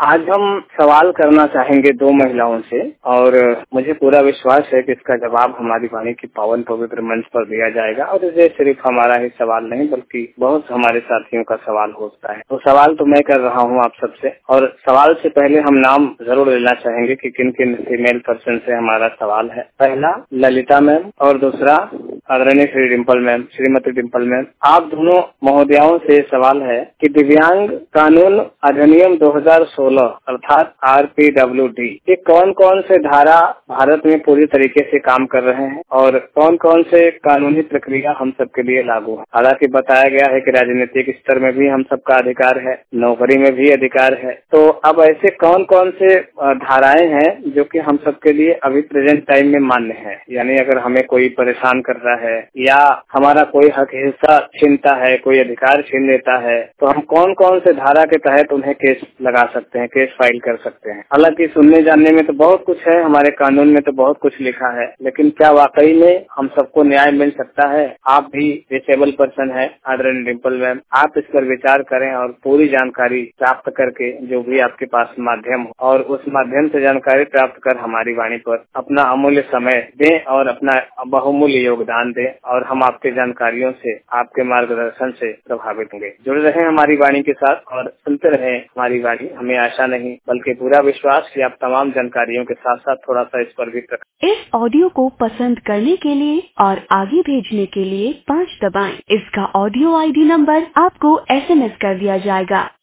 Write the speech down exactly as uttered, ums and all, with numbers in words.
आज हम सवाल करना चाहेंगे दो महिलाओं से और मुझे पूरा विश्वास है कि इसका जवाब हमारी वाणी की पावन पवित्र मंच पर दिया जाएगा। और ये सिर्फ हमारा ही सवाल नहीं बल्कि बहुत हमारे साथियों का सवाल होता है। तो सवाल तो मैं कर रहा हूँ आप सबसे, और सवाल से पहले हम नाम जरूर लेना चाहेंगे कि किन किन फीमेल पर्सन से हमारा सवाल है। पहला ललिता मैम और दूसरा आदरणीय श्री डिम्पल मैम, श्रीमती डिम्पल मैम। आप दोनों महोदयाओं से सवाल है कि दिव्यांग कानून अधिनियम दो हज़ार सोलह अर्थात आर पी डब्ल्यू डी ये कौन कौन से धारा भारत में पूरी तरीके से काम कर रहे हैं और कौन कौन से कानूनी प्रक्रिया हम सबके लिए लागू है। हालांकि बताया गया है कि राजनीतिक स्तर में भी हम सबका अधिकार है, नौकरी में भी अधिकार है। तो अब ऐसे कौन कौन से धाराएं हैं जो कि हम सबके लिए अभी प्रेजेंट टाइम में मान्य है, यानी अगर हमें कोई परेशान कर रहा है या हमारा कोई हक हिस्सा छीनता है, कोई अधिकार छीन लेता है, तो हम कौन कौन से धारा के तहत उन्हें केस लगा सकते हैं, केस फाइल कर सकते हैं। हालांकि सुनने जानने में तो बहुत कुछ है, हमारे कानून में तो बहुत कुछ लिखा है, लेकिन क्या वाकई में हम सबको न्याय मिल सकता है। आप भी डिसेबल पर्सन है आदरणीय डिम्पल मैम, आप इस पर विचार करें और पूरी जानकारी प्राप्त करके जो भी आपके पास माध्यम हो और उस माध्यम से जानकारी प्राप्त कर हमारी वाणी पर अपना अमूल्य समय दें और अपना बहुमूल्य योगदान दें, और हम आपके जानकारियों से, आपके मार्गदर्शन से प्रभावित होंगे। जुड़े रहें हमारी वाणी के साथ और सुनते रहें हमारी वाणी। हमें आशा नहीं बल्कि पूरा विश्वास कि आप तमाम जानकारियों के साथ साथ थोड़ा सा इस पर भी। इस ऑडियो को पसंद करने के लिए और आगे भेजने के लिए पाँच दबाएं। इसका ऑडियो आई डी नंबर आपको एस एम एस कर दिया जाएगा।